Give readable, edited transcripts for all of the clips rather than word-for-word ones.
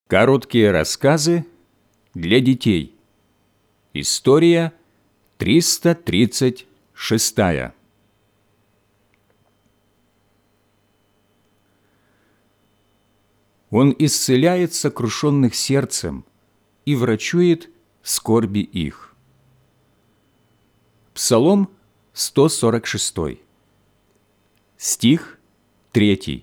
Короткие рассказы для детей. История 336. Он исцеляет сокрушенных сердцем и врачует скорби их. Псалом 146. Стих 3.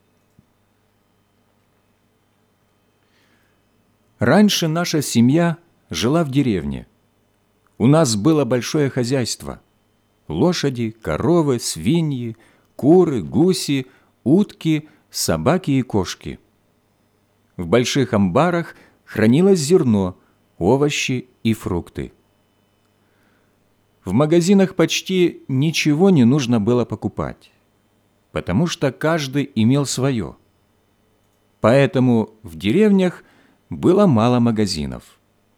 Раньше наша семья жила в деревне. У нас было большое хозяйство. Лошади, коровы, свиньи, куры, гуси, утки, собаки и кошки. В больших амбарах хранилось зерно, овощи и фрукты. В магазинах почти ничего не нужно было покупать, потому что каждый имел свое. Поэтому в деревнях было мало магазинов.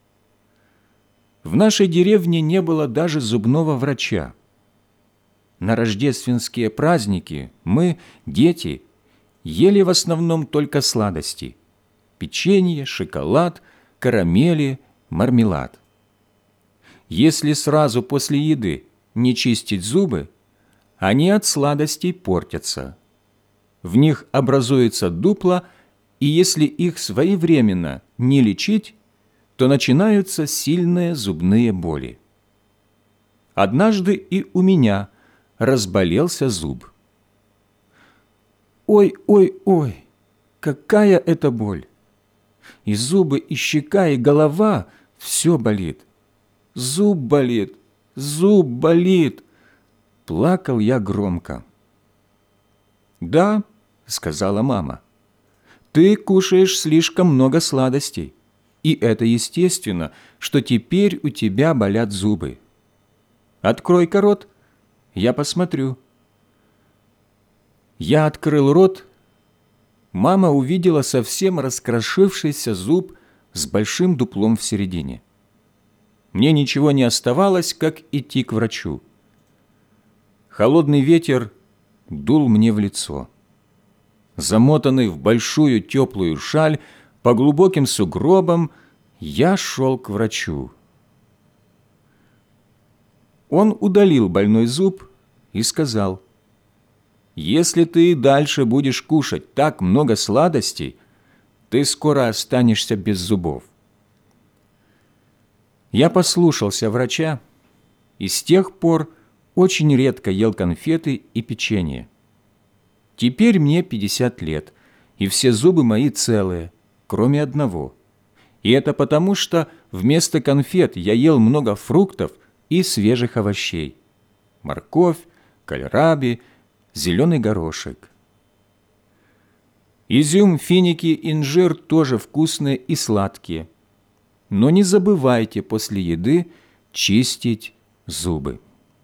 В нашей деревне не было даже зубного врача. На рождественские праздники мы, дети, ели в основном только сладости – печенье, шоколад, карамели, мармелад. Если сразу после еды не чистить зубы, они от сладостей портятся. В них образуется дупла, и если их своевременно не лечить, то начинаются сильные зубные боли. Однажды и у меня разболелся зуб. Ой, какая это боль! И зубы, и щека, и голова – все болит. Зуб болит, зуб болит. Плакал я громко. «Да», – сказала мама, – «ты кушаешь слишком много сладостей, и это естественно, что теперь у тебя болят зубы. Открой-ка рот, я посмотрю». Я открыл рот. Мама увидела совсем раскрошившийся зуб с большим дуплом в середине. Мне ничего не оставалось, как идти к врачу. Холодный ветер дул мне в лицо. Замотанный в большую теплую шаль по глубоким сугробам, я шел к врачу. Он удалил больной зуб и сказал: «Если ты и дальше будешь кушать так много сладостей, ты скоро останешься без зубов». Я послушался врача и с тех пор очень редко ел конфеты и печенье. Теперь мне 50 лет, и все зубы мои целые, кроме одного. И это потому, что вместо конфет я ел много фруктов и свежих овощей: морковь, кальраби, зеленый горошек. Изюм, финики, инжир тоже вкусные и сладкие. Но не забывайте после еды чистить зубы.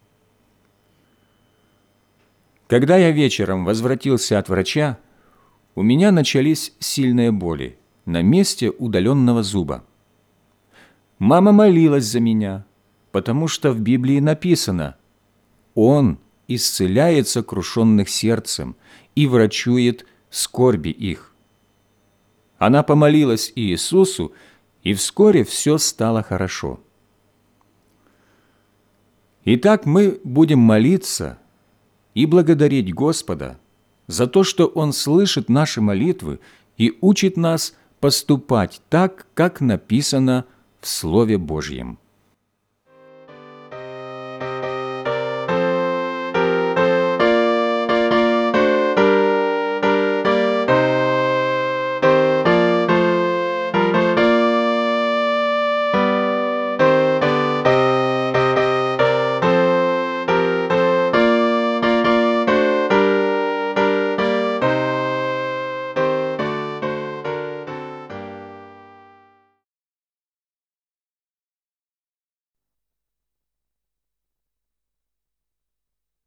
Когда я вечером возвратился от врача, у меня начались сильные боли на месте удаленного зуба. Мама молилась за меня, потому что в Библии написано: «Он исцеляет сокрушенных сердцем и врачует скорби их». Она помолилась Иисусу, и вскоре все стало хорошо. Итак, мы будем молиться и благодарить Господа за то, что Он слышит наши молитвы и учит нас поступать так, как написано в Слове Божьем.